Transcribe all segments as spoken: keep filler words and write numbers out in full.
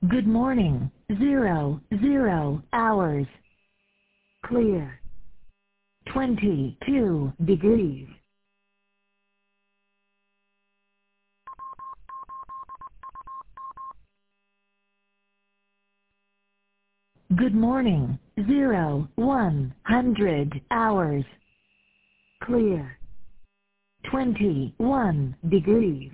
Good morning. Zero, zero hours. Clear. twenty-two degrees. Good morning. Zero, one hundred hours. Clear. twenty-one degrees.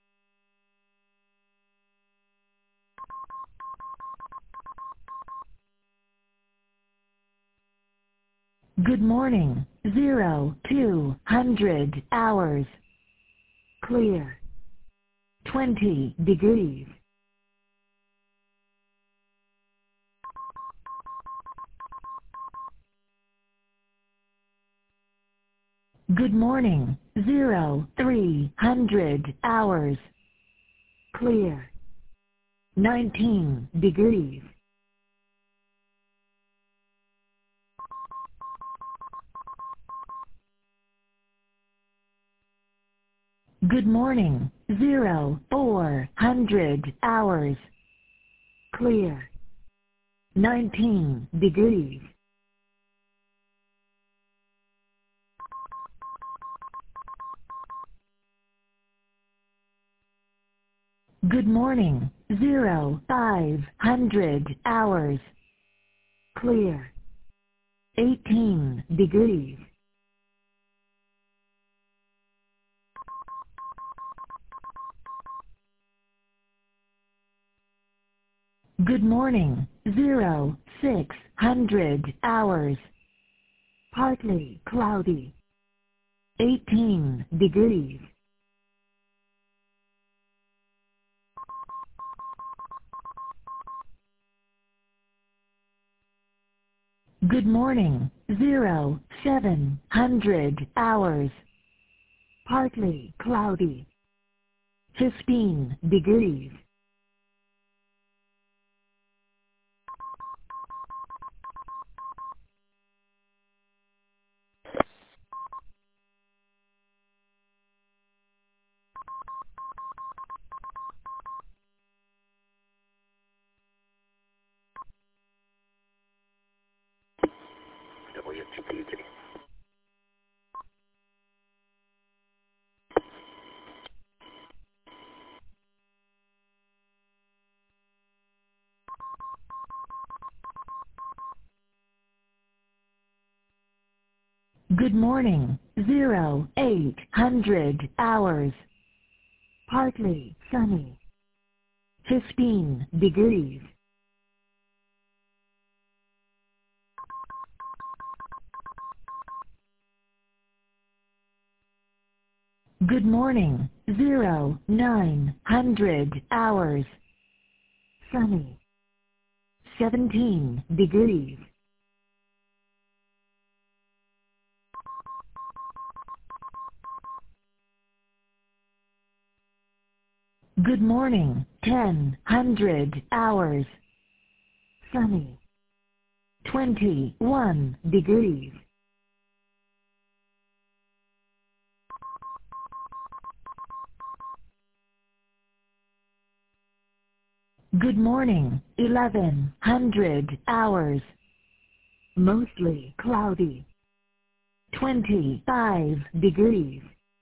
Good morning. Zero, two hundred hours. Clear. twenty degrees. Good morning. Zero, three hundred hours. Clear. nineteen degrees. Good morning. Zero, four hundred hours. Clear. nineteen degrees. Good morning. Zero, five hundred hours. Clear. eighteen degrees. Good morning. Zero, six hundred hours. Partly cloudy. eighteen degrees. Good morning. Zero, seven hundred hours. Partly cloudy. fifteen degrees. W T P T. Good morning. Zero, eight hundred hours. Partly sunny. fifteen degrees. Good morning. Zero, nine hundred hours. Sunny. seventeen degrees. Good morning. ten hundred hours. Sunny. twenty-one degrees. Good morning. eleven hundred hours. Mostly cloudy. twenty-five degrees.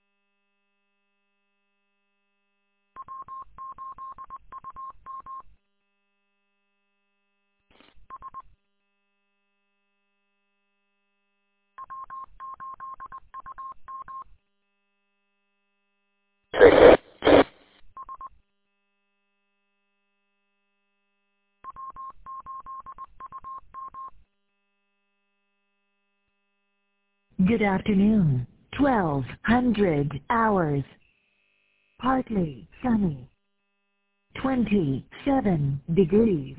Good afternoon. twelve hundred hours. Partly sunny. twenty-seven degrees.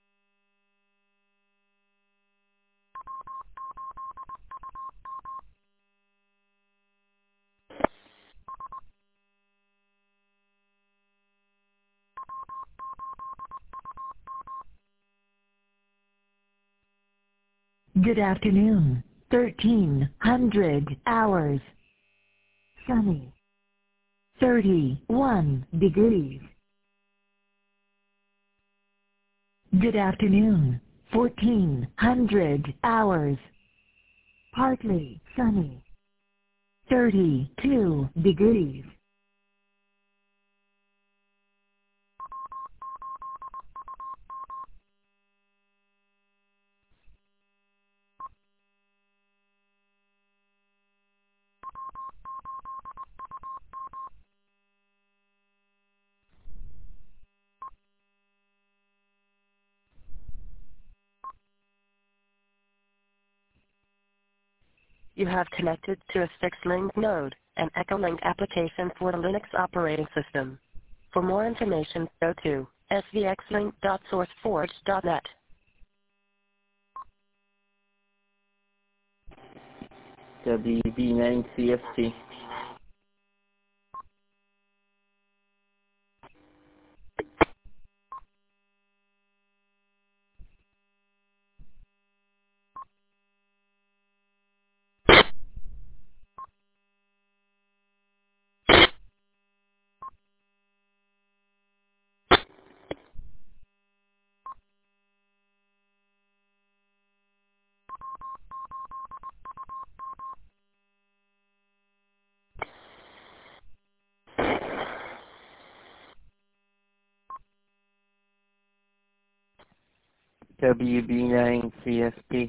Good afternoon. thirteen hundred hours. Sunny. thirty-one degrees. Good afternoon. fourteen hundred hours. Partly sunny. thirty-two degrees. You have connected to a Fixlink node, an Echolink application for the Linux operating system. For more information, go to s v x link dot sourceforge dot net. W B nine C F T. W B nine C S P.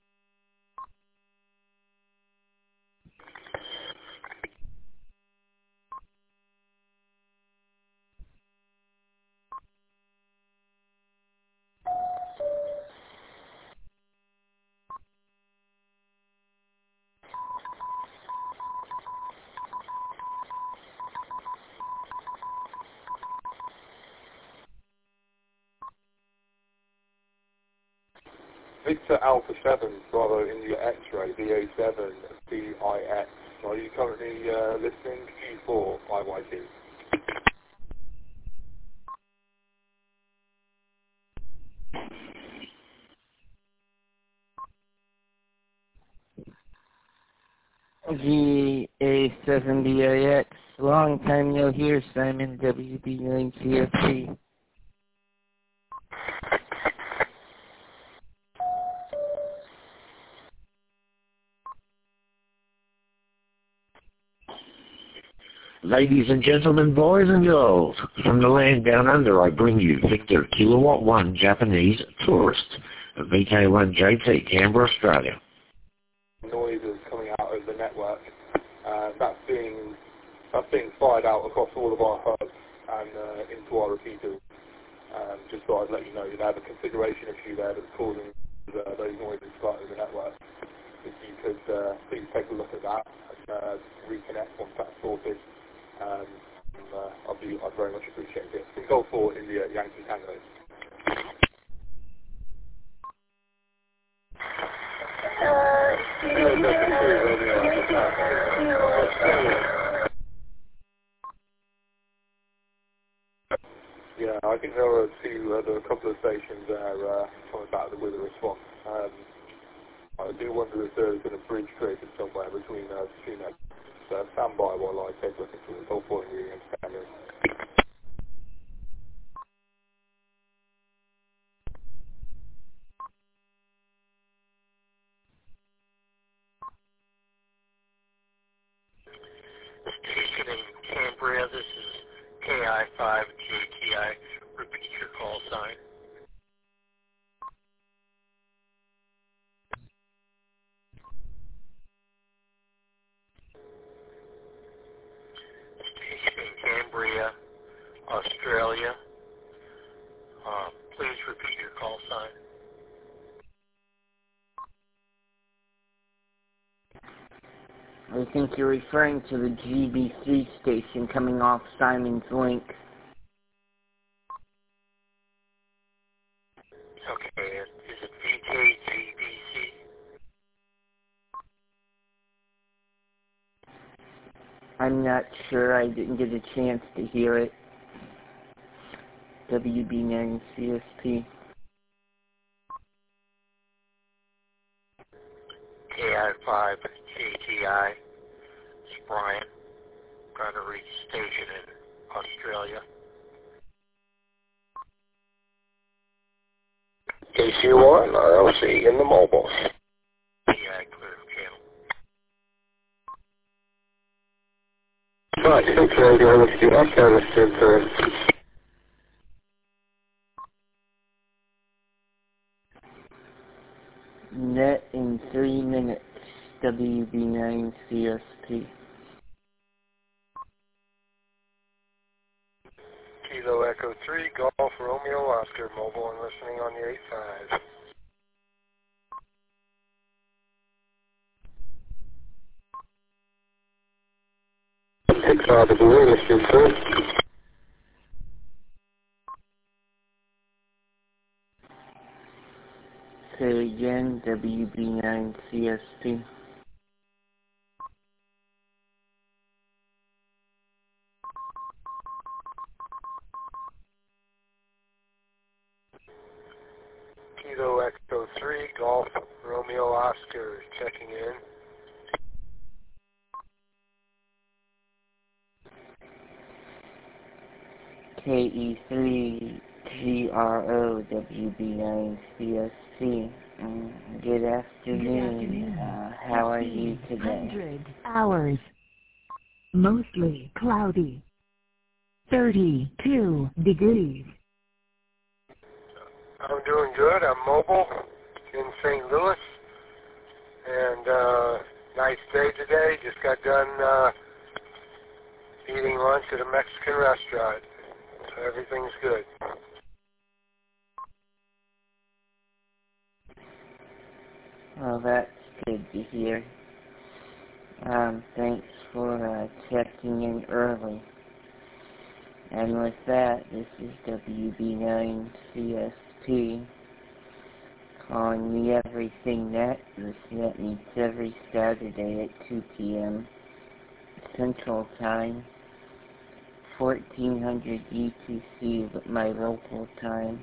Victor Alpha seven, Bravo India X-Ray, V A seven, B I X. Are you currently uh, listening? Q four, I Y T. G A seven B I X. Long time no hear, Simon. W B nine C F T. Ladies and gentlemen, boys and girls, from the land down under I bring you Victor Kilowatt one Japanese Tourist, V K one J T, Canberra, Australia. Noises coming out of the network. Uh, that's being that's being fired out across all of our hubs and uh, into our repeaters. Um, just thought I'd let you know you have a configuration issue there that's causing uh, those noises starting the network. If you could uh, please take a look at that and uh, reconnect once that's sorted. Um, uh, I'd, be, I'd very much appreciate it. Control four India Yankee Tango. Yeah, I can hear a few other a couple of stations there uh, coming back with a response. Um, I do wonder if there's been a bridge created somewhere between uh, between that. So stand by while I take a look into the whole point of the standard. Station in Cambria, this is K I five J T I. Repeat your call sign. Station in Cambria, Australia. Uh, please repeat your call sign. I think you're referring to the G B C station coming off Simon's Link. Okay, is it V J G B C? I'm not sure. I didn't get a chance to hear it. W B nine C S P. K I five J T I. It's Brian. Trying to reach station in Australia. A C one R L C in the mobile. T I clear channel. Five six radio with you. I've understood for Net in three minutes. W B nine C S P. Kilo Echo three, Golf Romeo Oscar, mobile and listening on the eight five. six five is away, Mister Sir. Say again, W B nine C S P. Kilo Echo three, Golf Romeo Oscar, checking in. K E three G R O W B nine C S P. Um, good afternoon. Good afternoon. Uh, how are you today? one hundred hours. Mostly cloudy. thirty-two degrees. I'm doing good. I'm mobile in Saint Louis. And uh, nice day today. Just got done uh, eating lunch at a Mexican restaurant. So everything's good. Well, that's good to hear. Um, thanks for uh, checking in early. And with that, this is W B nine C S P calling me Everything Net. This net meets every Saturday at two p m Central Time, fourteen hundred U T C with my local time.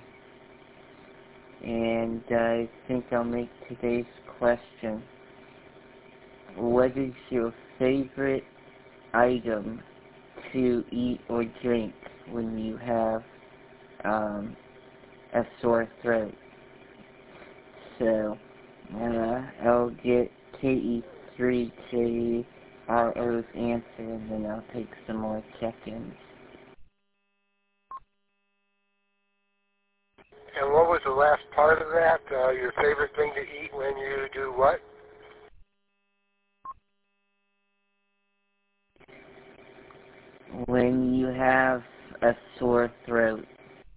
And I think I'll make today's question: what is your favorite item to eat or drink when you have um, a sore throat? So, uh, I'll get K E three J R O's answer, and then I'll take some more check-ins. And what was the last part of that? Uh, your favorite thing to eat when you do what? When you have a sore throat.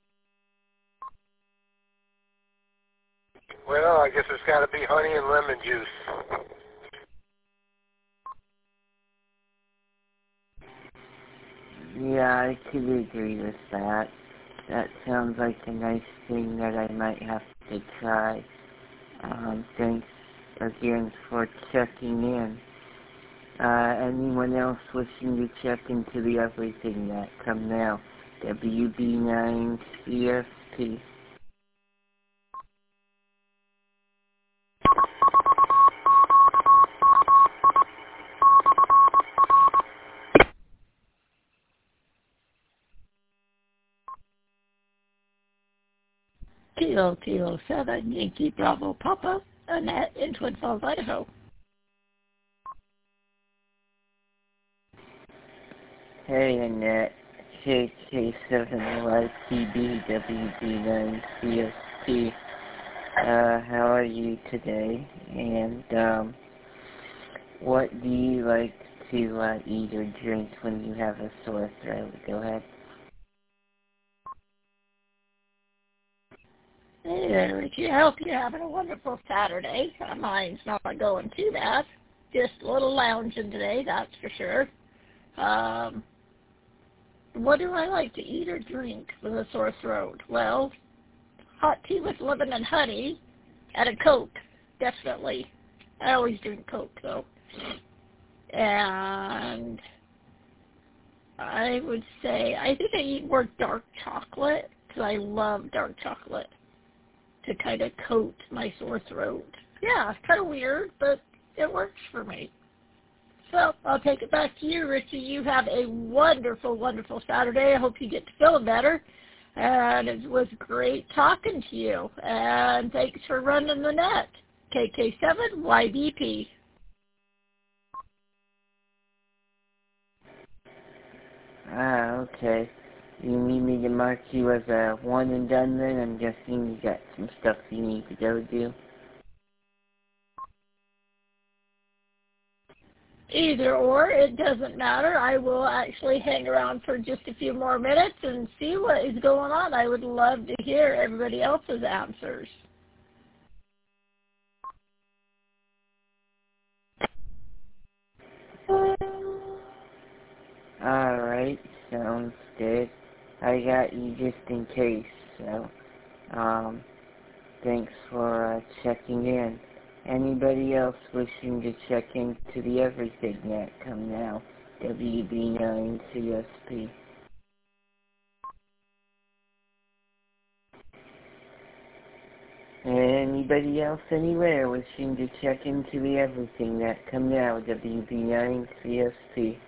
Well, I guess it's got to be honey and lemon juice. Yeah, I could agree with that. That sounds like a nice thing that I might have to try. Um, thanks again for checking in. Uh, anyone else wishing to check into the Everything Net, come now. W B nine C S P. Kilo Kilo seven Yankee Bravo Papa, Annette in Twin Falls, Idaho. Hey Annette, K K seven Y T B W B nine C S P. Uh, how are you today? And um, what do you like to uh, eat or drink when you have a sore throat? Go ahead. Hey there, Richie. I hope you're having a wonderful Saturday. Uh, mine's not going too bad. Just a little lounging today, that's for sure. Um, what do I like to eat or drink with a sore throat? Well, hot tea with lemon and honey and a Coke, definitely. I always drink Coke, though. And I would say, I think I eat more dark chocolate, because I love dark chocolate to kind of coat my sore throat. Yeah, it's kind of weird, but it works for me. So I'll take it back to you, Richie. You have a wonderful, wonderful Saturday. I hope you get to feeling better. And it was great talking to you. And thanks for running the net. K K seven Y B P. Ah, okay. You need me to mark you as a one and done then? I'm guessing you got some stuff you need to go do. Either or, it doesn't matter. I will actually hang around for just a few more minutes and see what is going on. I would love to hear everybody else's answers. Alright, sounds good. I got you just in case, so, um, thanks for uh, checking in. Anybody else wishing to check into the Everything Net, come now. W B nine C S P. Anybody else anywhere wishing to check into the Everything Net, come now. W B nine C S P.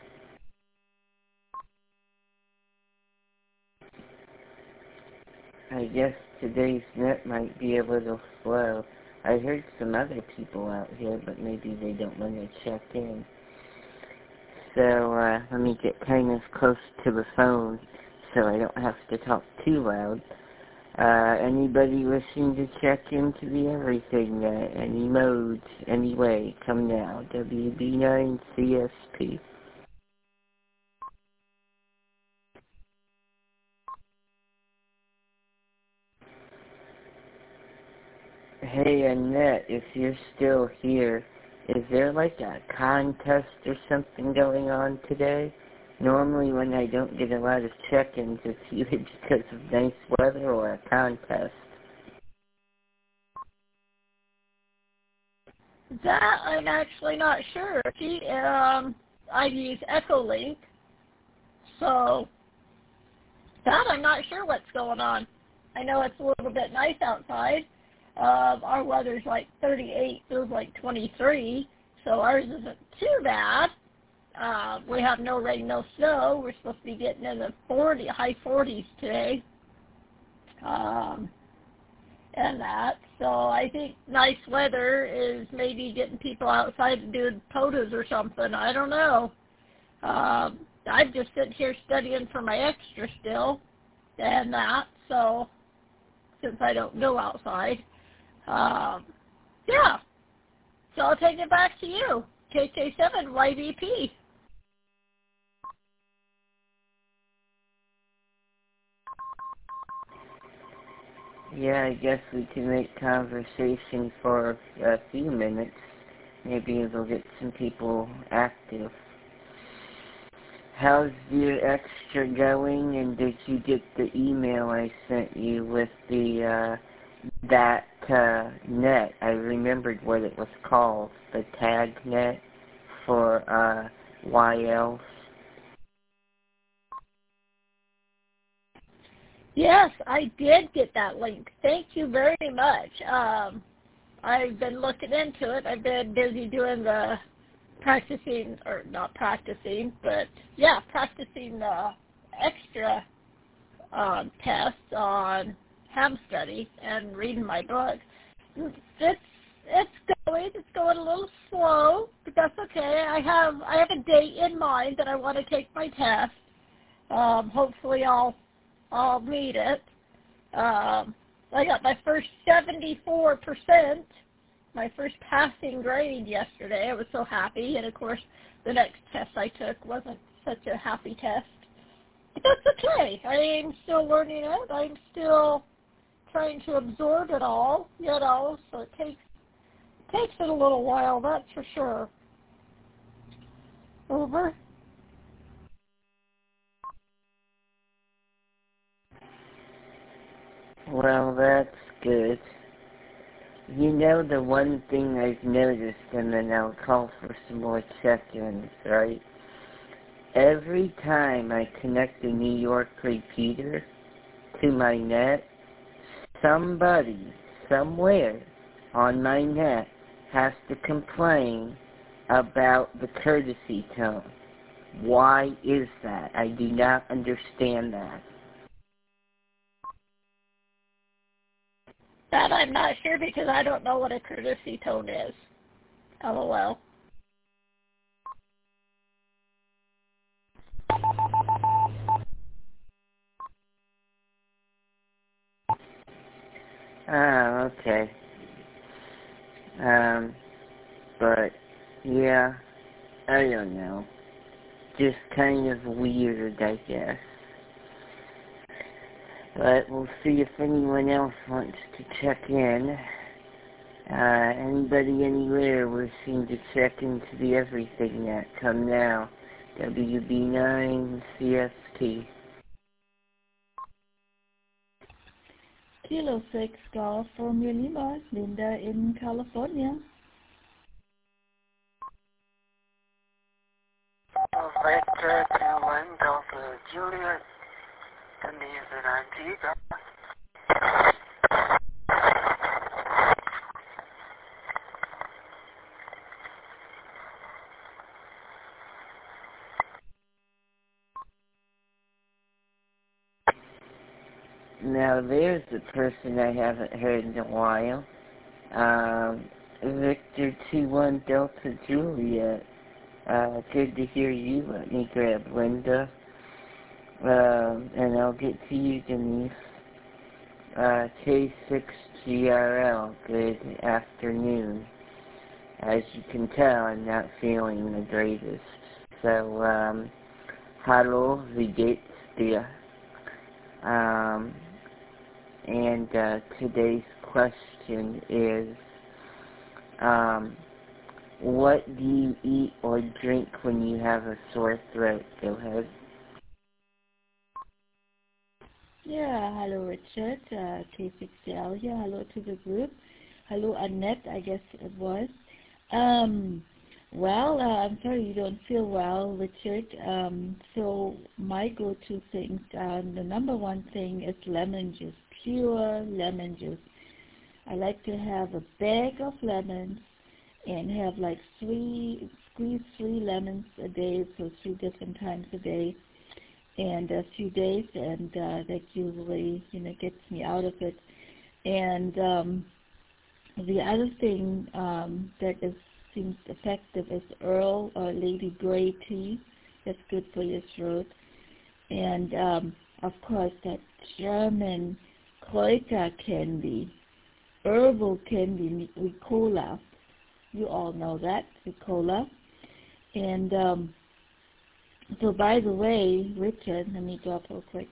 I guess today's net might be a little slow. I heard some other people out here, but maybe they don't want to check in. So, uh, let me get kind of close to the phone so I don't have to talk too loud. Uh, anybody wishing to check into the Everything Net, any modes, any way, come now. W B nine C S P. Hey, Annette, if you're still here, is there like a contest or something going on today? Normally when I don't get a lot of check-ins, it's either because of nice weather or a contest. That I'm actually not sure. See, um, I use Echolink, so that I'm not sure what's going on. I know it's a little bit nice outside. Uh, our weather's like thirty-eight, feels like twenty-three, so ours isn't too bad. Uh, we have no rain, no snow. We're supposed to be getting in the forty, high forties today, um, and that. So I think nice weather is maybe getting people outside and doing photos or something. I don't know. Um, I'm just sitting here studying for my extra still, and that. So since I don't go outside. Um, yeah, so I'll take it back to you, K K seven Y V P. Yeah, I guess we can make conversation for a few minutes. Maybe it'll get some people active. How's your extra going, and did you get the email I sent you with the, uh, that, uh, net? I remembered what it was called, the tag net for, uh, Y L. Yes, I did get that link. Thank you very much. Um, I've been looking into it. I've been busy doing the practicing, or not practicing, but yeah, practicing the extra um, tests on ham study and reading my book. It's it's going. It's going a little slow, but that's okay. I have I have a date in mind that I want to take my test. Um, hopefully, I'll I'll meet it. Um, I got my first seventy-four percent. My first passing grade yesterday. I was so happy, and of course the next test I took wasn't such a happy test. But that's okay. I'm still learning it. I'm still trying to absorb it all, you know, so it takes takes it a little while, that's for sure. Over. Well, that's good. You know the one thing I've noticed, and then I'll call for some more check-ins, right? Every time I connect the New York repeater to my net, somebody, somewhere on my net has to complain about the courtesy tone. Why is that? I do not understand that. That I'm not sure because I don't know what a courtesy tone is. LOL. Ah, okay. Um, but, yeah, I don't know. Just kind of weird, I guess. But we'll see if anyone else wants to check in. Uh, anybody anywhere wishing to check into the everything that come now. W B nine C F T. Kilo six Golf from Lima, Linda in California. Victor to one Delta Juliet, Denise in Antigua. Now there's a person I haven't heard in a while. Um, Victor two one Delta Juliet. Uh, good to hear you. Let me grab Linda. Um, and I'll get to you, Denise. Uh, K six G R L, good afternoon. As you can tell, I'm not feeling the greatest. So, um, hallo, wie geht's dir? Um, and, uh, today's question is, um, what do you eat or drink when you have a sore throat? Go ahead. Yeah, hello Richard, uh, K six L here, hello to the group. Hello Annette, I guess it was. Um, well, uh, I'm sorry you don't feel well, Richard. Um, so my go-to things, um, the number one thing is lemon juice, pure lemon juice. I like to have a bag of lemons and have like three, squeeze three lemons a day, so three different times a day. And a few days, and uh, that usually, you know, gets me out of it. And um, the other thing um, that is, seems effective is Earl or Lady Grey tea. That's good for your throat. And um, of course, that German Kräuter candy, herbal candy, Ricola. You all know that, Ricola. And um, So by the way, Richard, let me go up real quick.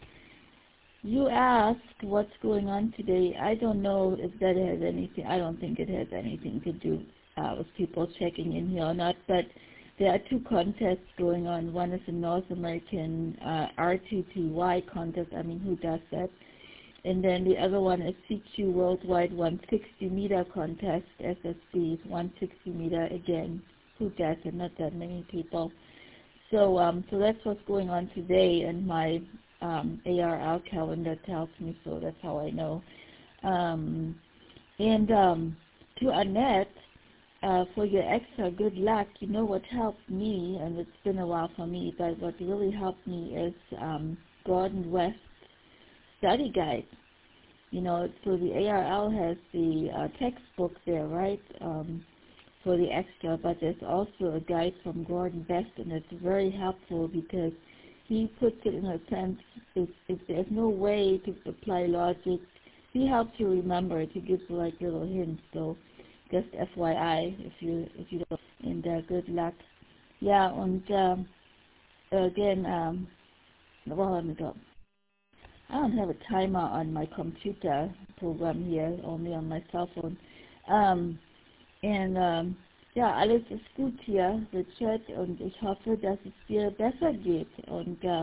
You asked what's going on today. I don't know if that has anything, I don't think it has anything to do uh, with people checking in here or not, but there are two contests going on. One is a North American uh, R T T Y contest, I mean, who does that? And then the other one is C Q Worldwide one hundred sixty meter contest, S S B, one hundred sixty meter, again, who does it? Not that many people. So, um, so that's what's going on today, and my um, A R L calendar tells me so. That's how I know. Um, and um, to Annette, uh, for your extra good luck, you know what helped me, and it's been a while for me, but what really helped me is um, Gordon West's study guide. You know, so the A R L has the uh, textbook there, right? Um, for the extra, but there's also a guide from Gordon Best, and it's very helpful because he puts it in a sense, if, if there's no way to apply logic, he helps you remember it. He gives you like little hints, so just F Y I, if you if you don't, and uh, good luck. Yeah, and um, again, um, well, let me go. I don't have a timer on my computer program here, only on my cell phone. Um, Und ähm, ja, alles ist gut hier, Richard, und ich hoffe, dass es dir besser geht. Und äh,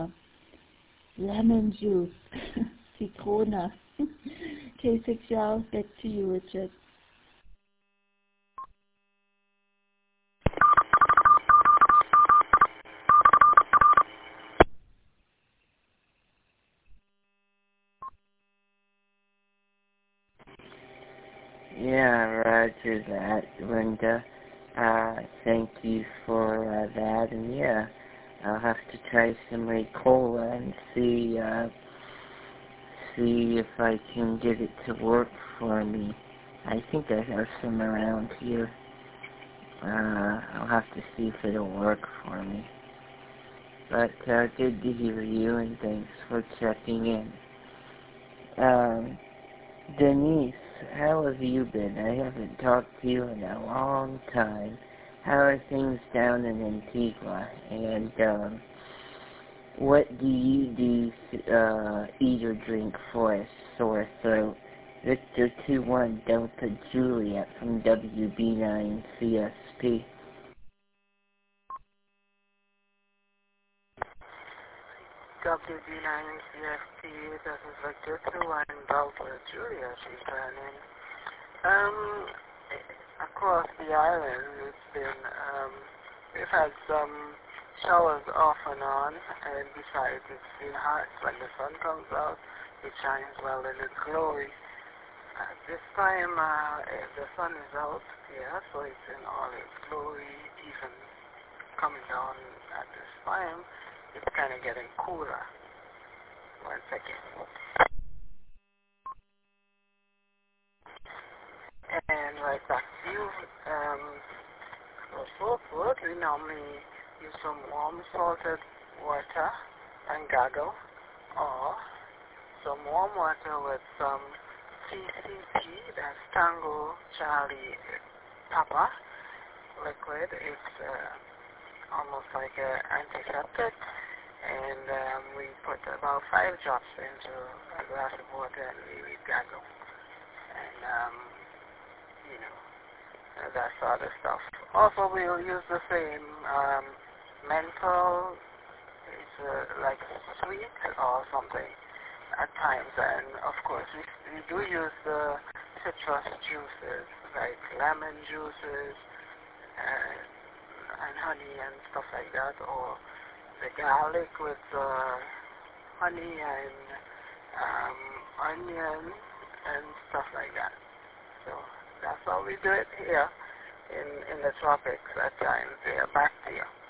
Lemon Juice, Zitrone. K six L, back to you, Richard. Yeah, roger that, Linda. Uh, thank you for uh, that, and yeah, I'll have to try some Ricola and see, uh, see if I can get it to work for me. I think I have some around here. Uh, I'll have to see if it'll work for me. But uh, good to hear you, and thanks for checking in. Um, Denise, how have you been? I haven't talked to you in a long time. How are things down in Antigua? And um, what do you do, uh, eat or drink for a sore throat? Victor two one Delta Juliet from W B nine C S P. W B nine C S P, this is Victor two one Delta Juliet returning. Um, across the island, it's been, um, we've had some showers off and on, and besides, it's been hot. When the sun comes out, it shines well in its glory. Uh, this time, uh, the sun is out, yeah, so it's in all its glory, even coming down at this time. It's kind of getting cooler. One second. And right back to you. Um, for soap food, we normally use some warm salted water and gargle, or some warm water with some T C P, that's Tango Charlie Papa liquid. It's uh, almost like an antiseptic, and um, we put about five drops into a glass of water and we, we gargle. And, um, you know, that sort of stuff. Also, we'll use the same um, menthol, it's uh, like sweet or something at times, and of course we, we do use the citrus juices like lemon juices and, and honey and stuff like that, or the garlic with uh, honey and um, onion and stuff like that. So that's how we do it here in, in the tropics at times. They are back to you.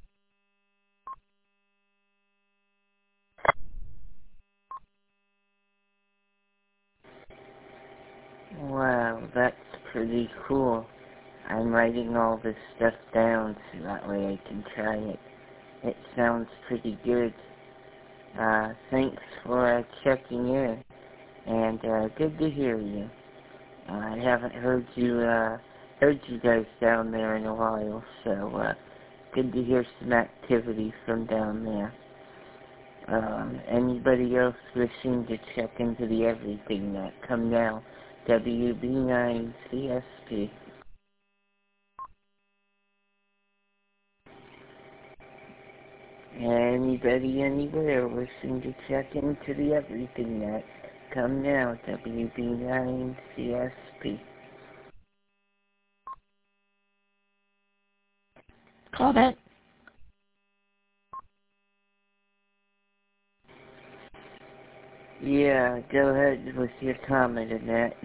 Wow, that's pretty cool. I'm writing all this stuff down so that way I can try it. It sounds pretty good. Uh, thanks for uh, checking in, and uh, good to hear you. Uh, I haven't heard you, uh, heard you guys down there in a while, so uh, good to hear some activity from down there. Um, anybody else wishing to check into the Everything Net, come now. W B nine C S P. Anybody anywhere wishing to check into the Everything Net, come now. W B nine C S P. Comment. Yeah, go ahead with your comment, Annette.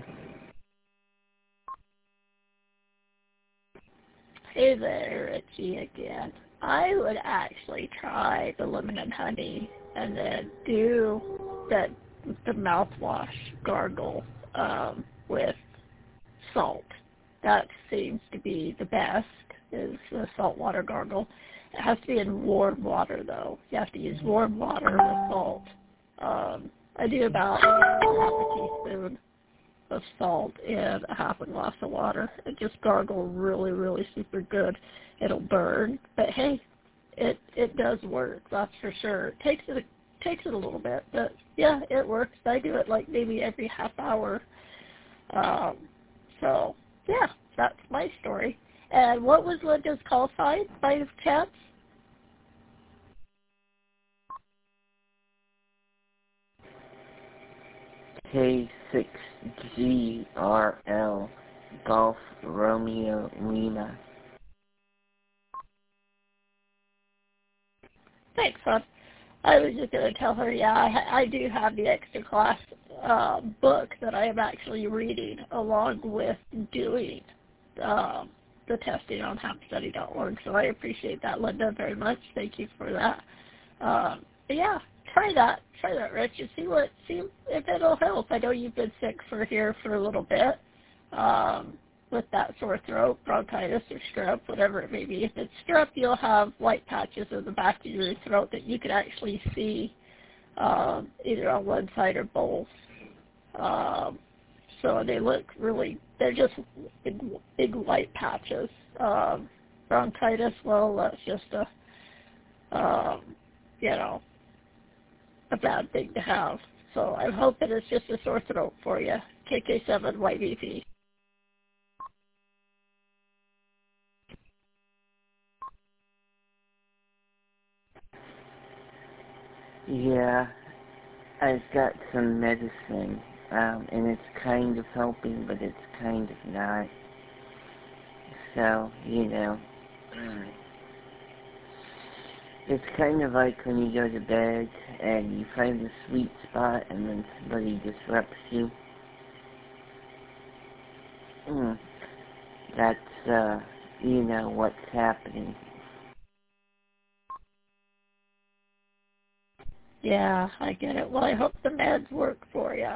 Hey there, Richie again. I would actually try the lemon and honey and then do that the mouthwash gargle um, with salt. That seems to be the best, is the saltwater gargle. It has to be in warm water, though. You have to use warm water with salt. Um, I do about half a teaspoon of salt in a half a glass of water. It just gargle really, really super good. It'll burn, but hey, it it does work. That's for sure. It takes it it takes it a little bit, but yeah, it works. I do it like maybe every half hour. Um, so yeah, that's my story. And what was Linda's call sign by chance? K six G R L Golf Romeo Lima. Thanks, hon. I was just going to tell her, yeah, I, I do have the extra class uh, book that I am actually reading along with doing um, the testing on hemp study dot org. So I appreciate that, Linda, very much. Thank you for that. Um, but yeah, try that. Try that, Rich, and see what see if it'll help. I know you've been sick for here for a little bit um, with that sore throat, bronchitis, or strep, whatever it may be. If it's strep, you'll have white patches in the back of your throat that you can actually see um, either on one side or both. Um, so they look really, they're just big, big white patches. Um, bronchitis, well, that's just a, um, you know, a bad thing to have. So I'm hoping it's just a sore throat for you. K K seven Y V P. Yeah, I've got some medicine, um, and it's kind of helping, but it's kind of not. So, you know, it's kind of like when you go to bed and you find the sweet spot and then somebody disrupts you. Mm. That's, uh, you know, what's happening. Yeah, I get it. Well, I hope the meds work for you.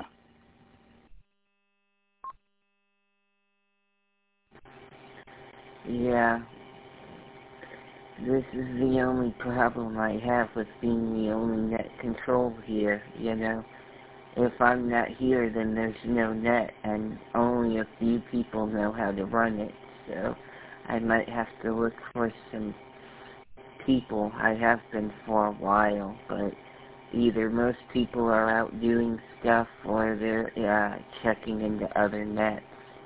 Yeah. This is the only problem I have with being the only net control here, you know. If I'm not here, then there's no net, and only a few people know how to run it, so I might have to look for some people. I have been for a while, but either most people are out doing stuff or they're uh, checking into other nets.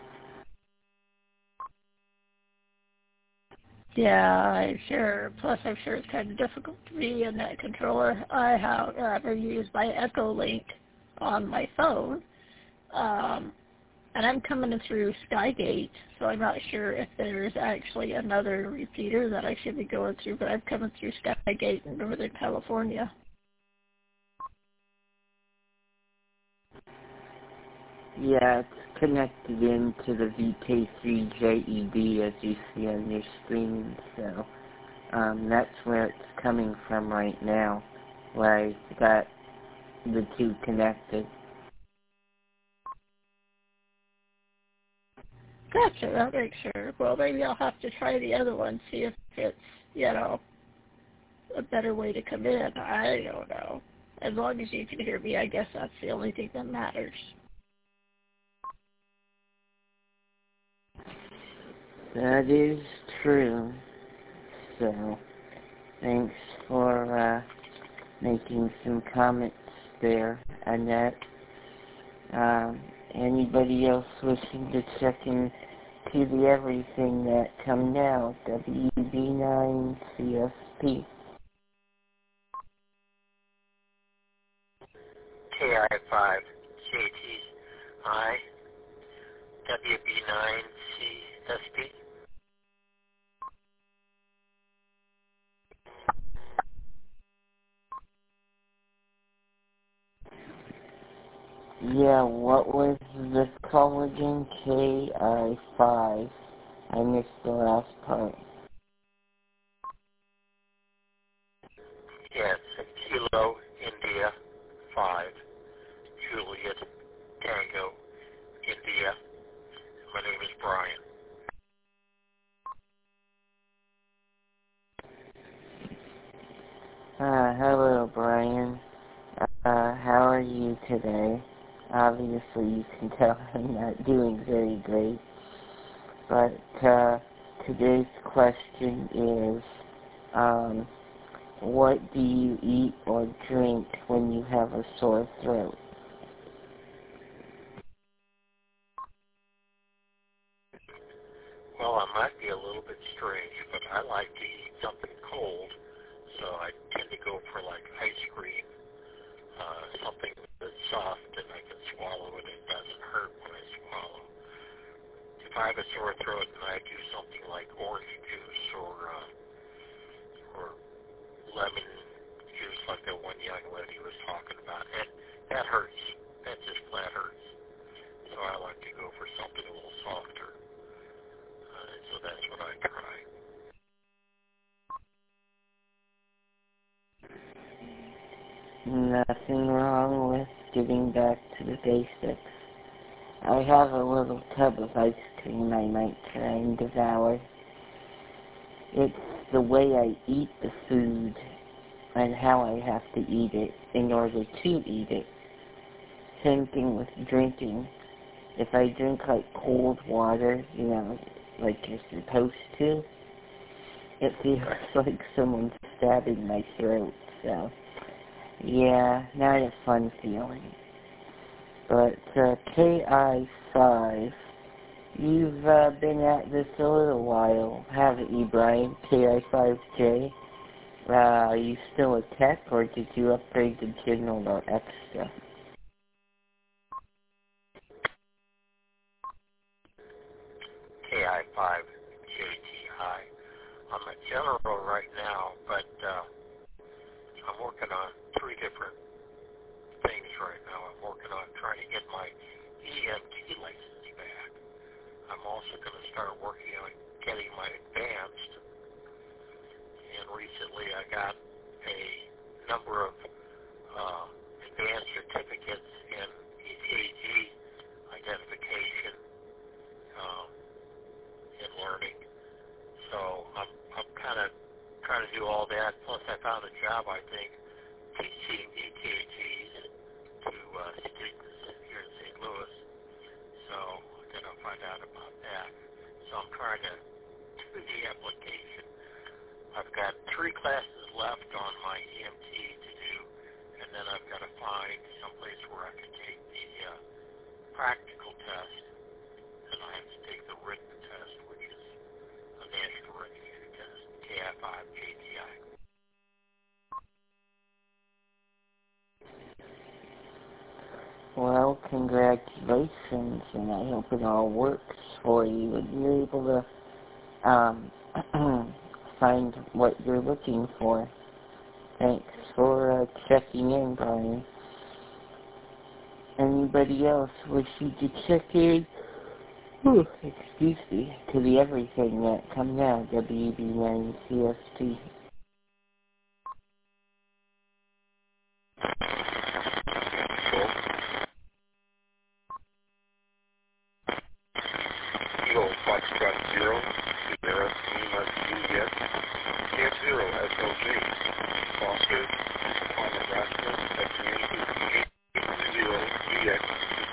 Yeah, I'm sure. Plus, I'm sure it's kind of difficult to be a net controller. I have uh, used my Echo Link on my phone, um, and I'm coming in through Skygate, so I'm not sure if there's actually another repeater that I should be going through, but I'm coming through Skygate in Northern California. Yeah, it's connected into the V K three J E D as you see on your screen, so um, that's where it's coming from right now, where I've got the two connected. Gotcha, that makes sure. Well, maybe I'll have to try the other one, see if it's, you know, a better way to come in. I don't know. As long as you can hear me, I guess that's the only thing that matters. That is true. So, thanks for uh, making some comments there, Annette. Um, anybody else wishing to check in to the everything that come now, W B nine C S P. K I five K T I W B nine C S P. Yeah, what was this call again? K I five. I missed the last part. Yeah, it's Kilo India five Juliet Tango India. My name is Brian. Uh, hello, Brian. Uh, how are you today? Obviously, you can tell I'm not doing very great. But, uh, today's question is, um, what do you eat or drink when you have a sore throat? Well, I might be a little bit strange, but I like to eat something cold, so I tend to go for like ice cream, uh, something that's soft and I can swallow it. It doesn't hurt when I swallow. If I have a sore throat, and I do something like orange juice or uh, or lemon juice, like that one young lady was talking about, and that hurts. That just flat hurts. So I like to go for something a little softer. Uh, so that's what I try. nothing wrong with getting back to the basics. I have a little tub of ice cream I might try and devour. It's the way I eat the food and how I have to eat it in order to eat it. Same thing with drinking. If I drink like cold water, you know, like you're supposed to, it feels like someone's stabbing my throat. So, yeah, not a fun feeling. But uh, K I five, you've uh, been at this a little while, haven't you, Brian? K I five J. Uh, are you still a tech, or did you upgrade to general or extra? K I five J T I. I'm a general right now, but uh, I'm working on three different things right now. I'm working on trying to get my E M T license back. I'm also going to start working on getting my advanced. And recently I got a number of uh, advanced certificates in E K G identification um, and learning. So I'm I'm kind of trying to do all that. Plus I found a job, I think, teaching E K Gs to uh, students here in Saint Louis. So I'm going to find out about that. So I'm trying to do the application. I've got three classes left on my E M T to do, and then I've got to find someplace where I can take the uh, practical test, and I have to take the written test, which is a national recognition test, K I five J T I. Well, congratulations, and I hope it all works for you, and you're able to um, find what you're looking for. Thanks for uh, checking in, Brian. Anybody else wish you to check in? Ooh, excuse me, to the everything that come now, W B nine C S T. Eagle, Foxtrot zero, Sierra, Lima, Juliet, Camp zero, S L J, Foster, Palm, Nebraska, X Yankee, eight zero, E X.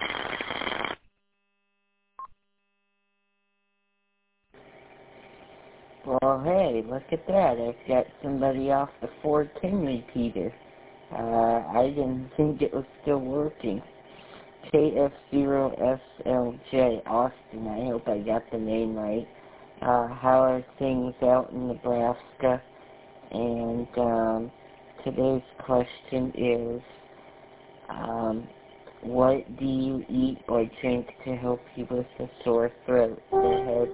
Well, hey, look at that. I've got somebody off the four ten repeater. Uh, I didn't think it was still working. K F zero S L J, Austin. I hope I got the name right. Uh, how are things out in Nebraska? And um, today's question is, um, what do you eat or drink to help you with a sore throat? Go ahead.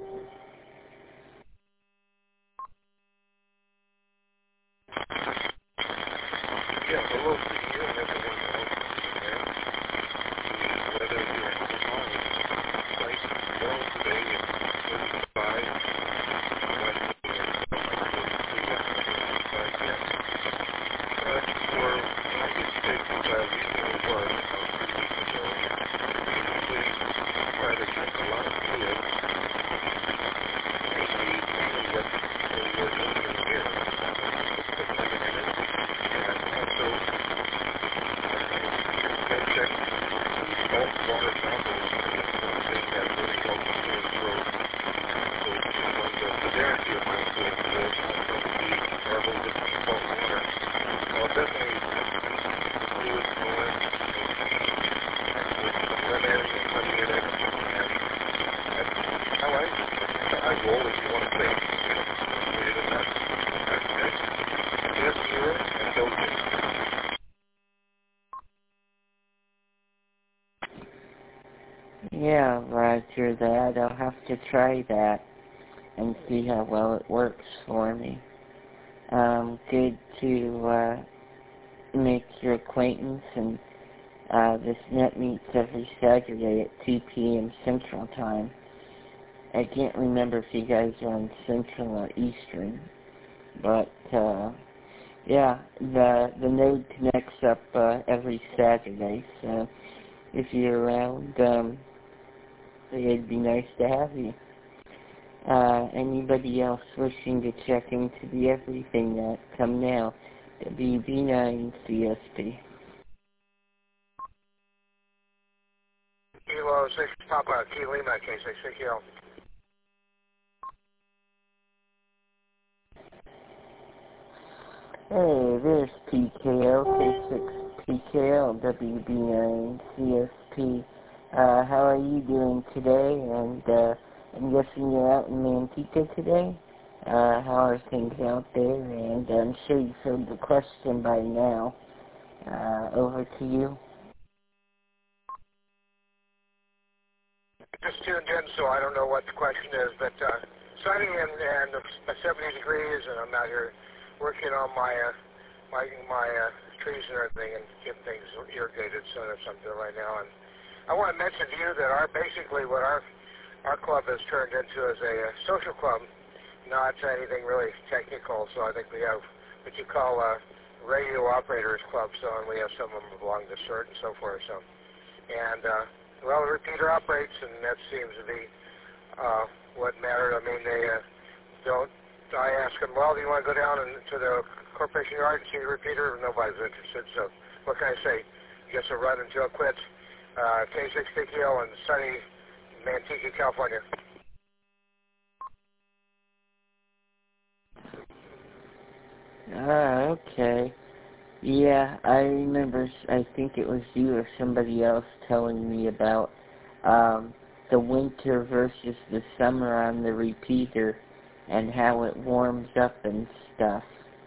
Yeah, hello to you and everyone else there. The weather here in Vermont is quite warm today. It's thirty-five. West of the air, so like thirty-two, west of thirty-five yet. But for when I get sick, which I recently was about three weeks ago, I usually try to drink a lot of fluid, mainly, mainly what we're drinking here. Put lemon in it. And also, I check the salt water samples. It's one thing that really helps me improve. So, on the severity of my sore throat, I'll probably gargle with some salt water. So I'll definitely put some fluids going, with some lemon and honey in it. And that's how I, I roll, if you want to say it. You know, put it in that, that mix. Yes, zero, and those things. Yeah, Roger that. I'll have to try that and see how well it works for me. Um, good to uh, make your acquaintance, and uh, this net meets every Saturday at two p.m. Central Time. I can't remember if you guys are on Central or Eastern, but uh, yeah, the the node connects up uh, every Saturday, so if you're around, um, it'd be nice to have you. Uh, anybody else wishing to check into the everything that come now? W B nine C S P. Kilo six Papa Key Lima K six six Kilo. Hey, there's P K L K six P K L W B nine C S P. Uh, how are you doing today? And uh, I'm guessing you're out in Manteca today. Uh, how are things out there? And I'm sure you've heard the question by now. Uh, over to you. Just tuned in, so I don't know what the question is, but uh, sunny and, and seventy degrees, and I'm out here working on my uh, my my uh, trees and everything, and getting things irrigated. So that's what I'm doing right now. And I want to mention to you that our basically what our our club has turned into is a, a social club, not anything really technical. So I think we have what you call a radio operators club. So and we have some of them belong to CERT and so forth. So and uh, well, the repeater operates, and that seems to be uh, what mattered. I mean, they uh, don't. I asked them, well, do you want to go down and, to the corporation yard and see the repeater? Nobody's interested. So what can I say? I guess I'll run until it quits. Uh, K six T K L in sunny Manteca, California. Ah, okay. Yeah, I remember, I think it was you or somebody else telling me about um, the winter versus the summer on the repeater and how it warms up and stuff.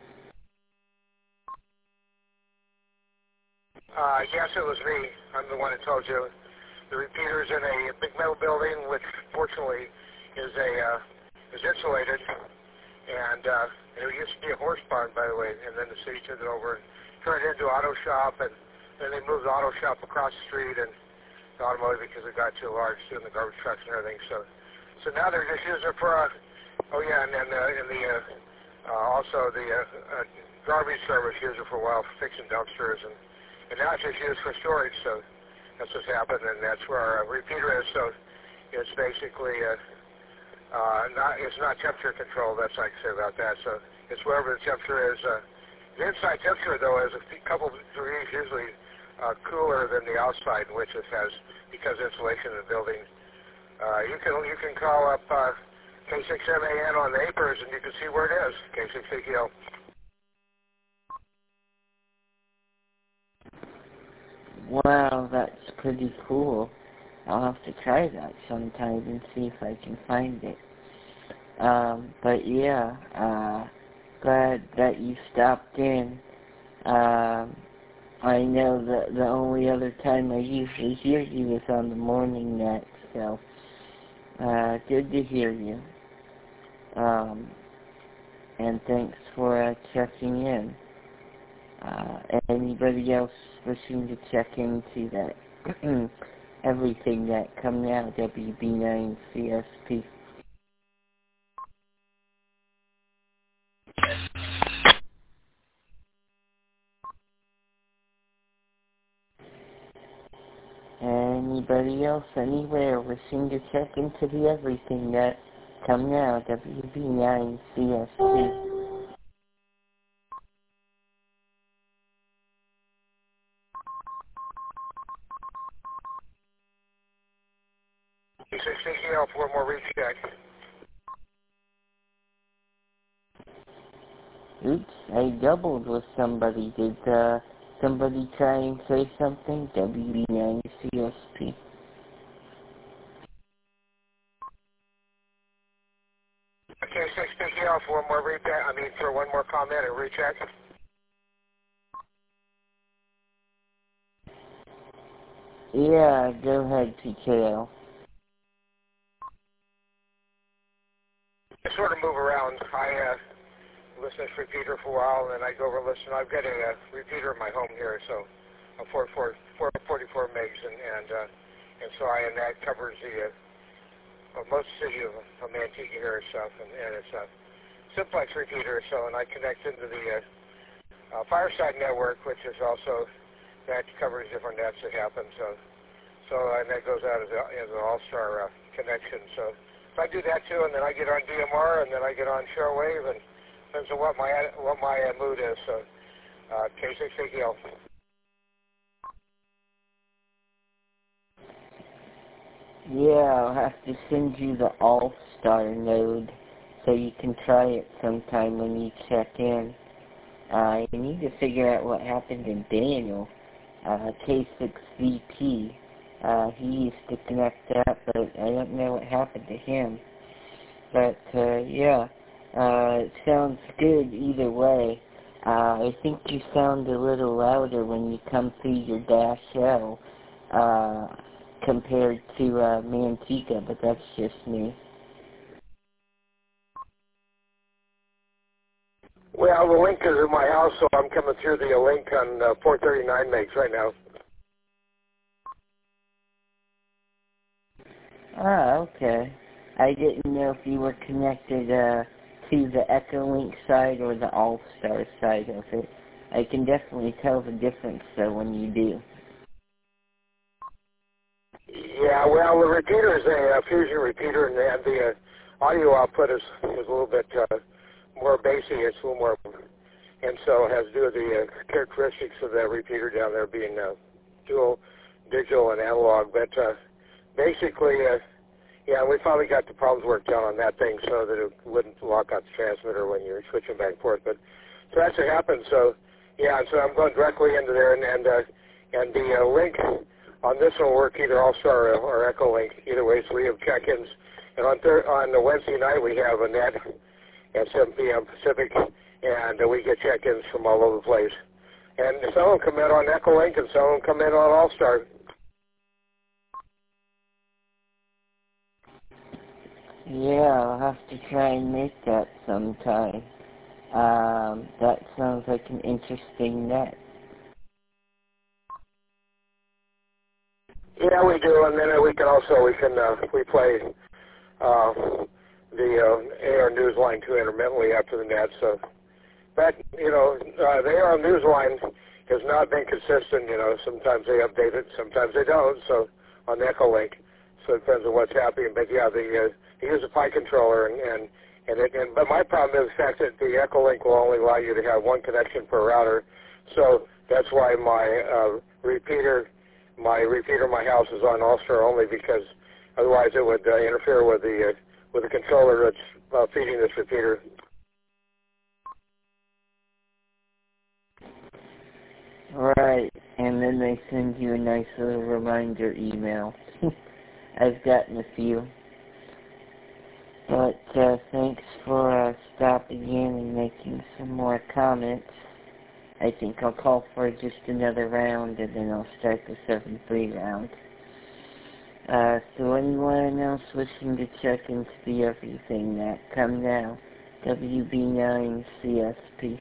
Uh, yes, it was me. I'm the one that told you. The repeater's in a big metal building, which fortunately is a uh, is insulated, and uh, it used to be a horse barn, by the way, and then the city took it over and turned it into an auto shop, and then they moved the auto shop across the street and the automotive because it got too large, doing the garbage trucks and everything. So, so now they're just using it for a, oh yeah, and then uh, in the uh, uh, also the uh, uh, garbage service used it for a while for fixing dumpsters, and and now it's just used for storage. So that's what's happened, and that's where our repeater is. So it's basically uh, uh, not it's not temperature controlled. That's all I can say about that. So it's wherever the temperature is. Uh, The inside temperature, though, is a couple of degrees usually uh, cooler than the outside, which it has because insulation in the building. Uh, you can you can call up uh, K six M A N on the acres, and you can see where it is. K six A K L. Wow, that's pretty cool. I'll have to try that sometime and see if I can find it. Um, but yeah, uh, glad that you stopped in. Um, I know that the only other time I usually hear you is on the morning net, so uh, good to hear you. Um, and thanks for uh, checking in. Uh, anybody else wishing to check into that everything that come now, W B nine C S P? Anybody else anywhere wishing to check into the everything that come now, W B nine C S P? K six A K L for more recheck. Oops, I doubled with somebody. Did uh, somebody try and say something? W B nine C S P. K six A K L for one more recheck. I mean, for one more comment and recheck. Yeah, go ahead, P K L. I sort of move around. I uh, listen to this repeater for a while, and then I go over and listen. I've got a uh, repeater in my home here, so I'm four forty-four megs, and and, uh, and so I and that covers the uh, well, most city of, of Manteca here itself, and, and it's a simplex repeater. So and I connect into the uh, uh, Fireside Network, which is also, that covers different nets that happen. So, so and that goes out as, a, as an all-star uh, connection. So if I do that too, and then I get on D M R, and then I get on Shortwave, and depends on what my what my uh, mood is. So uh, K six A K L. Yeah, I'll have to send you the All-Star node so you can try it sometime when you check in. Uh, you need to figure out what happened to Daniel, uh, K six V P. Uh, he used to connect that, but I don't know what happened to him. But, uh, yeah, uh, it sounds good either way. Uh, I think you sound a little louder when you come through your dash L, uh, compared to, uh, Manteca, but that's just me. Well, the link is in my house, so I'm coming through the link on uh, four thirty-nine megs right now. Ah, okay. I didn't know if you were connected uh, to the Echolink side or the All-Star side of it. I can definitely tell the difference, though, when you do. Yeah, well, the repeater is a uh, fusion repeater, and the, the uh, audio output is, is a little bit uh, more bassy. It's a little more, and so it has to do with the uh, characteristics of that repeater down there being uh, dual, digital, and analog. But uh, basically, uh, yeah, we finally got the problems worked out on that thing so that it wouldn't lock out the transmitter when you're switching back and forth. But so that's what happened. So yeah, so I'm going directly into there, and and, uh, and the uh, link on this one will work either All-Star or Echolink, either way. So we have check-ins, and on thir- on the Wednesday night we have a net at seven p m Pacific, and uh, we get check-ins from all over the place. And some of them come in on Echolink, and some of them come in on All-Star. Yeah, I'll have to try and make that sometime. Um, that sounds like an interesting net. Yeah, we do, and then we can also, we can, uh, we play uh, the uh, A R Newsline too intermittently after the net, so, but, you know, uh, the A R Newsline has not been consistent, you know, sometimes they update it, sometimes they don't, so, on the Echolink, so it depends on what's happening, but yeah, the, uh, he uses a Pi controller, and, and, and, it, and, but my problem is the fact that the Echolink will only allow you to have one connection per router, so that's why my uh, repeater My repeater in my house is on All-Star only, because otherwise it would uh, interfere with the uh, with the controller that's uh, feeding this repeater. Right, and then they send you a nice little reminder email. I've gotten a few. But uh, thanks for uh, stopping in and making some more comments. I think I'll call for just another round, and then I'll start the seven three round. Uh, so anyone else wishing to check into the everything net, come now. W B nine C S P.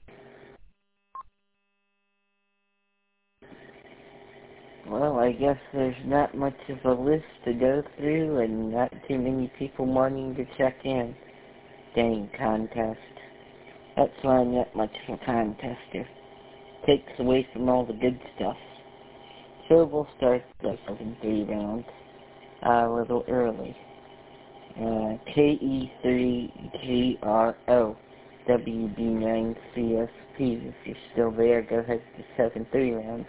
Well, I guess there's not much of a list to go through, and not too many people wanting to check in. Dang contest. That's why I'm not much of a contester. Takes away from all the good stuff. So we'll start the seven three round uh, a little early. Uh, K E three G R O, W B nine C S P. If you're still there, go ahead to the seven three round.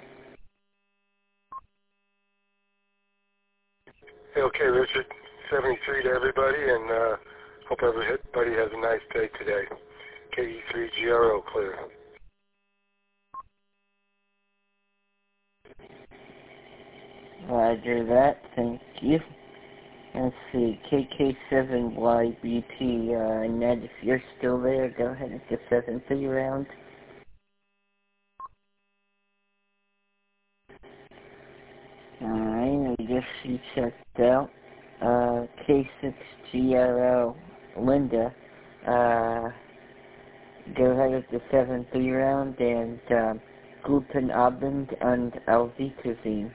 Okay, Richard, seventy-three to everybody, and uh, hope everybody has a nice day today. K E three G R O clear. Roger that, thank you. Let's see, K K seven Y B T, uh, Ned, if you're still there, go ahead at the seven three round. Alright, I guess she checked out. Uh, K six G R O, Linda, uh, go ahead at the seven three round, and, um, Guten Abend and Auf Wiedersehen.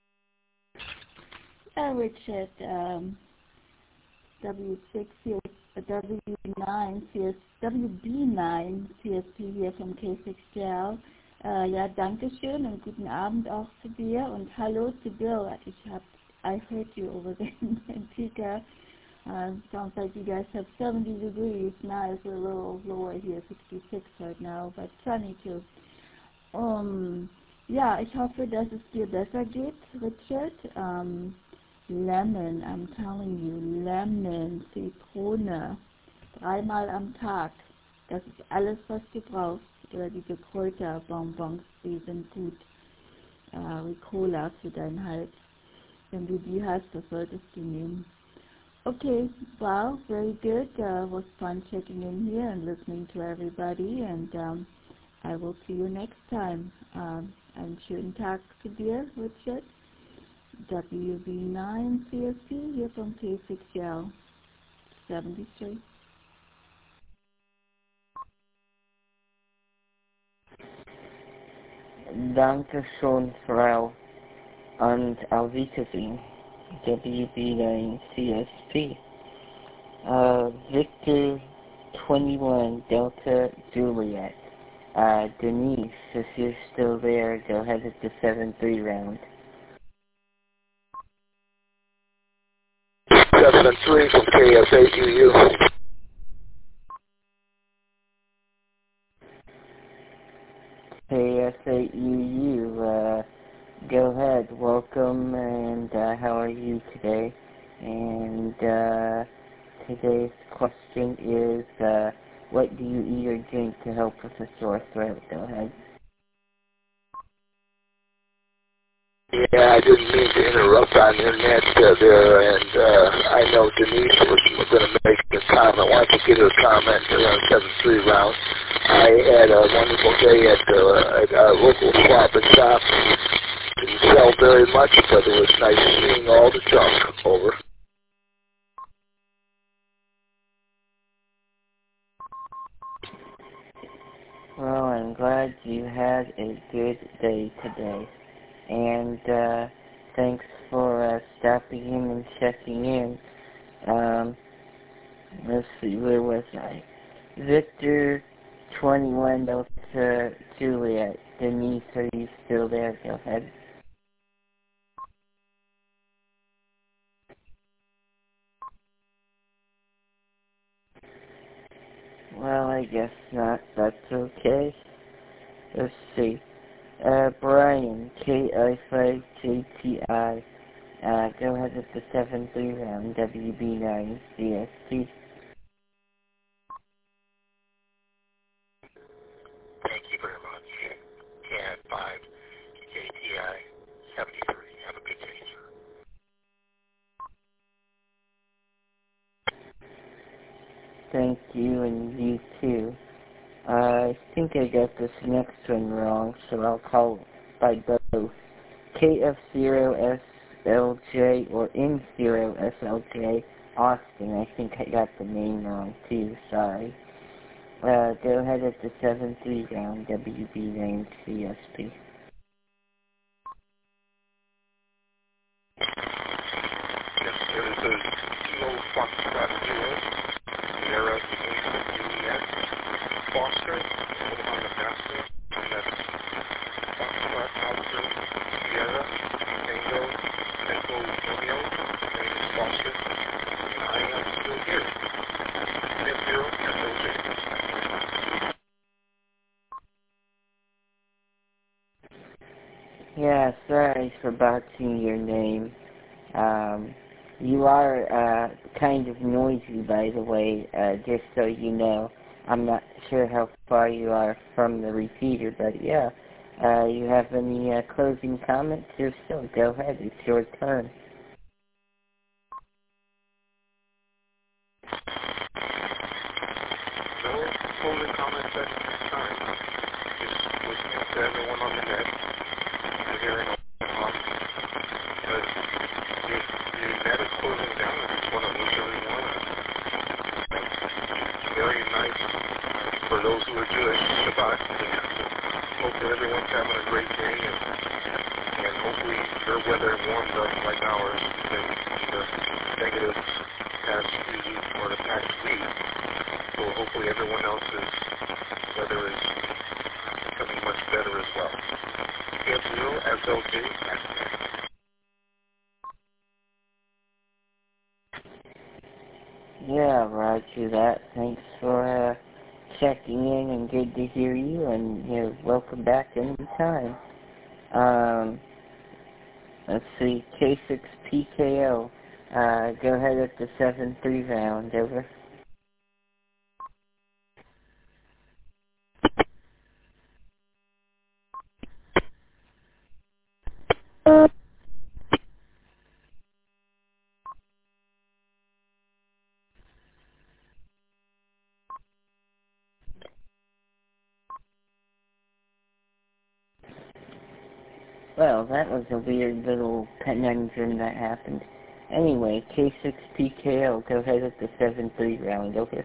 Uh, Richard, um, W six, you're W nine C S, W B nine C S P hier vom K six J L. Uh, ja, danke schön und guten Abend auch zu dir und hallo zu Bill. Ich hab, I heard you over there in Antigua. Uh, sounds like you guys have seventy degrees. Now it's a little lower here, sixty-six right now, but sunny too. Um, ja, ich hoffe, dass es dir besser geht, Richard. Um, Lemon, I'm telling you, Lemon, Zitrone, dreimal am Tag. Das ist alles, was du brauchst. Oder diese Kräuterbonbons, die sind gut. Uh, Ricola für deinen Hals. Wenn du die hast, das solltest du nehmen. Okay, well, very good. Uh, it was fun checking in here and listening to everybody, and um, I will see you next time. Um, einen schönen Tag zu dir, Richard. W B nine C S P hier vom K six J L seventy-three. Danke schön, Frau. Und auf Wiedersehen. W B nine C S P. Uh, Victor twenty-one Delta Juliet. Uh, Denise, if you're still there, go ahead at the seven three round. seven three from K S A U U. K S A U U, uh, go ahead, welcome, and uh, how are you today? And uh, today's question is, uh, what do you eat or drink to help with a sore throat? Go ahead. Yeah, I didn't mean to interrupt on your net uh, there, and uh, I know Denise was going to make a comment. Why don't you get her comment around seven three round? I had a wonderful day at, uh, at our local swap and shop. Didn't sell very much, but it was nice seeing all the junk. Over. Well, I'm glad you had a good day today. And uh, thanks for uh, stopping in and checking in. Um, let's see, where was I? Victor twenty-one Delta Juliet. Denise, are you still there? Go ahead. Well, I guess not. That's okay. Let's see. Uh, Brian, K I five J T I. Uh, go ahead with the seven three round, W B nine C S P. Thank you very much. K I five J T I seventy-three. Have a good day, sir. Thank you, and you too. Uh, I think I got this next one wrong, so I'll call by both. K F zero S L J or N zero S L J Austin. I think I got the name wrong too, sorry. Uh, go ahead at the seven three round, W B nine C S P. Yes, there is a Kilo Foxtrot Zero, Sierra Juliet, Foster, on the master, and that's Foxtrot Alpha, Sierra, Tango, Echo Romeo, and Foster, and I am still here. Net Zero, S O J. Yeah, sorry for botching your name. Um, you are uh, kind of noisy, by the way, uh, just so you know. I'm not sure how far you are from the repeater, but yeah. Uh, you have any uh, closing comments? If so, go ahead. It's your turn. No closing comments at this time. Just listening to everyone on the net. I'm hearing all the talk. But if the net is closing down, I just want to wish everyone a very nice, for those who are Jewish, Shabbat. Hope that everyone's having a great day, and, and hopefully your weather warms up like ours. It's been the negative past few weeks or the past week. yeah, roger that. Thanks for uh, checking in, and good to hear you, and you're welcome back anytime. Um, let's see, K six P K O. Uh, go ahead at the seven three round, over. Well, that was a weird little conundrum that happened. Anyway, K six P K O, go ahead at the seven three round, over.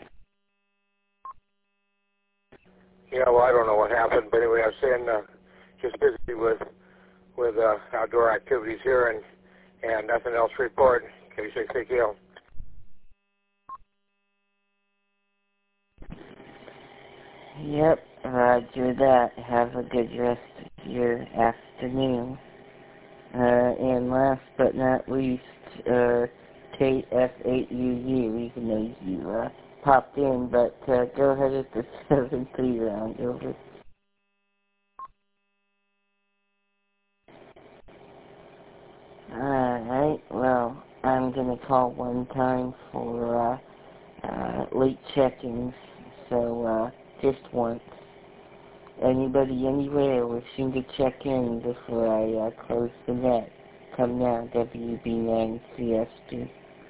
Yeah, well, I don't know what happened, but anyway, I was saying, uh, just busy with with uh, outdoor activities here, and and nothing else to report. K six P K O. Yep, roger that. Have a good rest of your afternoon. Uh, and last but not least, uh, K F eight U U, even though you uh, popped in, but uh, go ahead at the seven three round, over. Alright, well, I'm going to call one time for uh, uh, late check-ins, so uh, just once. Anybody anywhere wishing to check in before I uh, close the net, come now, W B nine C S G.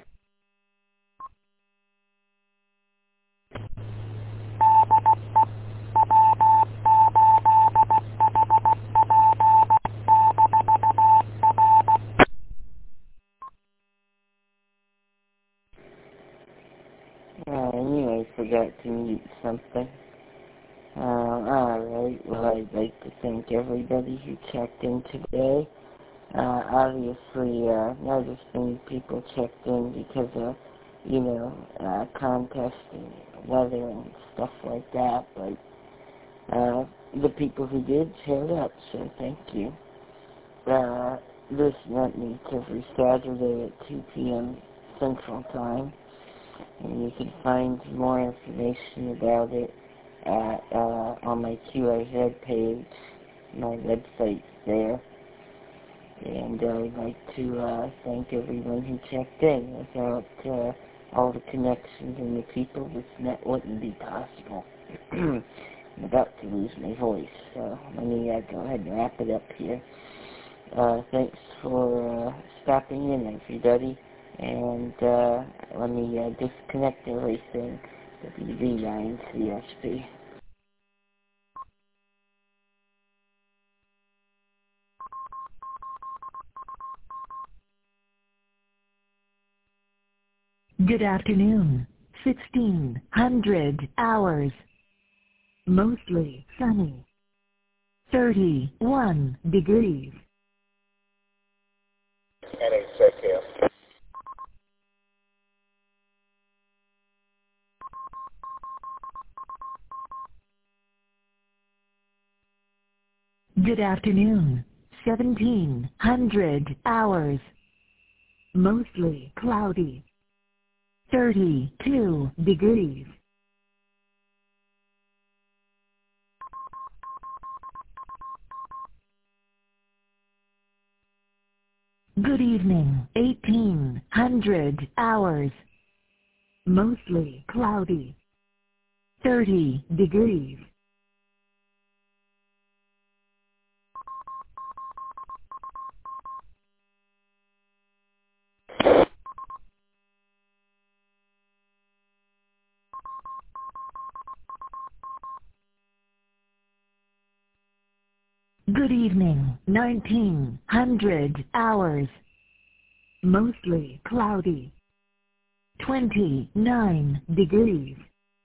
Uh, anyway, forgot to mute something. Uh, alright, well, I'd like to thank everybody who checked in today. Uh, obviously, uh, not as many people checked in because of, you know, uh, contest and weather and stuff like that, but, uh, the people who did showed up, so thank you. Uh, this net meets every Saturday at two p m Central Time, and you can find more information about it at, uh, on my Q R Z page. My website's there. And uh, I'd like to uh, thank everyone who checked in. Without uh, all the connections and the people, this net wouldn't be possible. I'm about to lose my voice, so let me uh, go ahead and wrap it up here. Uh, thanks for uh, stopping in, everybody. And uh, let me uh, disconnect everything. W B nine C S P. Good afternoon. sixteen hundred hours. Mostly sunny. thirty-one degrees. N A six here. Good afternoon. seventeen hundred hours. Mostly cloudy. thirty-two degrees. Good evening. eighteen hundred hours. Mostly cloudy. thirty degrees. Good evening. nineteen hundred hours. Mostly cloudy. twenty-nine degrees.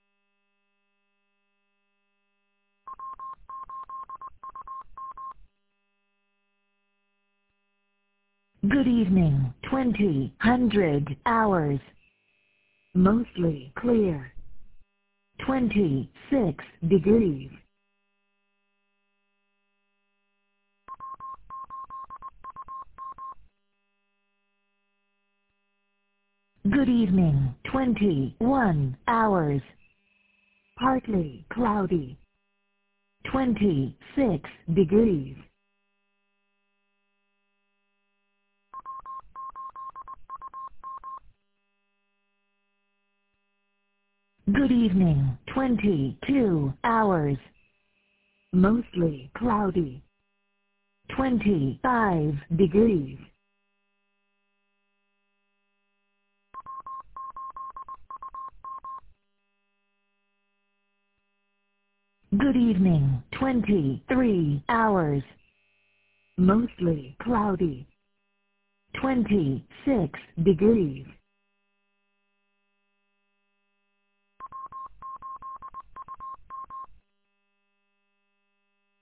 Good evening. twenty hundred hours. Mostly clear. twenty-six degrees. Good evening, twenty-one hours. Partly cloudy. twenty-six degrees. Good evening, twenty-two hours. Mostly cloudy. twenty-five degrees. Good evening, twenty-three hours. Mostly cloudy. twenty-six degrees.